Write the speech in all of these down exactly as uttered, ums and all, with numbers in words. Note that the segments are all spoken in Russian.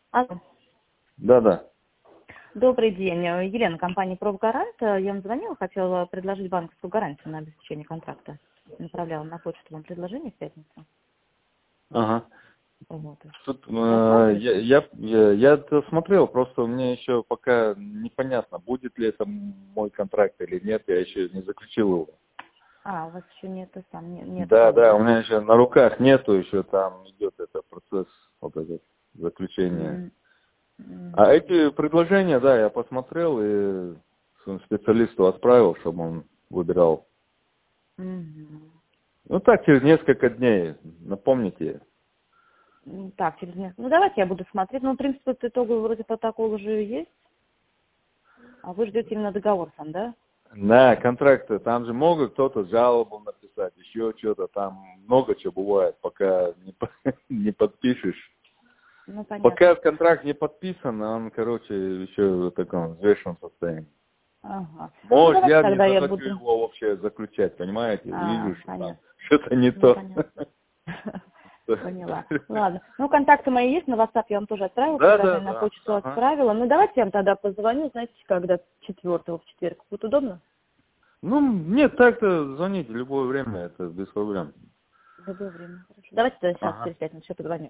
Алло. Да-да. Добрый день. Елена, компания «Профгарант». Я вам звонила, хотела предложить банковскую гарантию на обеспечение контракта. Направляла на почту вам предложение в пятницу. Ага. Вот. Тут, э, я, я, я, я это смотрел, просто мне еще пока непонятно, будет ли это мой контракт или нет, я еще не заключил его. А, у вас еще нет, сам, нет, нет Да, такого, да, да? у меня еще на руках нету, еще там идет этот процесс, вот этот, заключения. Mm-hmm. А эти предложения, да, я посмотрел и своему специалисту отправил, чтобы он выбирал. Mm-hmm. Ну так, через несколько дней, напомните. Так, через несколько. Ну, давайте я буду смотреть. Ну, в принципе, итоговый вроде протокол уже есть. А вы ждете именно договор сам, да? Да, контракты, там же могут кто-то жалобу написать, еще что-то, там много чего бывает, пока не, не подпишешь. Ну, понятно. Пока контракт не подписан, он, короче, еще в таком взвешенном состоянии. Ага. Ну, Может, давайте я не тогда я захочу буду... его вообще заключать, понимаете? А, Вижу, что там понятно. что-то не Ну, то. понятно. Поняла. Ладно. Ну, контакты мои есть, на WhatsApp я вам тоже отправила, Да, да, предложение на да. почту Ага. отправила. Ну, давайте я вам тогда позвоню, знаете, когда четвертого в четверг. Будет удобно? Ну, нет, так-то звоните в любое время, это без проблем. В любое время. Хорошо. Давайте тогда сейчас, Ага. через пятницу, еще позвоню.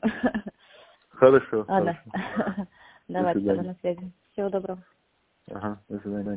Хорошо, Ладно. хорошо. До Давайте тогда свидания. на связи. Всего доброго. Ага, до свидания.